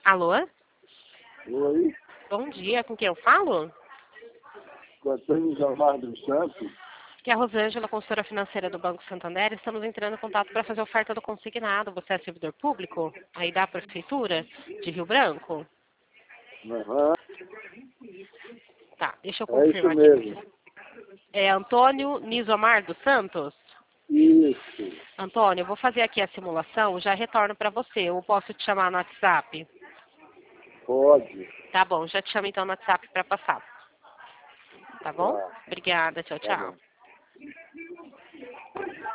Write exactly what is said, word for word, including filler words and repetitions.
Alô? Oi, Bom dia, com quem eu falo? com Antônio Gilmar dos Santos. Que é a Rosângela, consultora financeira do Banco Santander. Estamos entrando em contato para fazer a oferta do consignado. Você é servidor público aí da Prefeitura de Rio Branco? Aham, Tá, deixa eu é isso confirmar mesmo. aqui. É Antônio Nizomar dos Santos? Isso, Antônio, eu vou fazer aqui a simulação, já retorno para você. Eu posso te chamar no WhatsApp? pode. Tá bom, já te chamo então no WhatsApp para passar. Tá bom? Tá, Obrigada, tchau, tá bom. tchau.